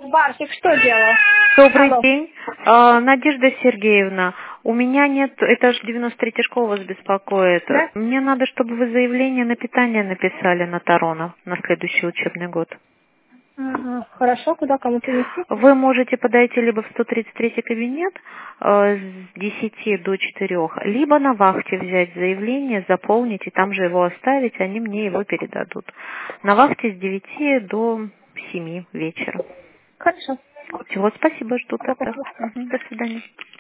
Барсик что делал? Добрый Алло. день. Надежда Сергеевна, у меня нет, этаж 93 школа вас беспокоит. Да? Мне надо, чтобы вы заявление на питание написали на Тарона на следующий учебный год. Ага. Хорошо, куда кому принести? Вы можете подойти либо в 133 кабинет с 10 до 4, либо на вахте взять заявление, заполнить и там же его оставить, они мне его передадут. На вахте с 9 до 7 вечера. Хорошо. Всего спасибо, жду тогда. Спасибо. До свидания.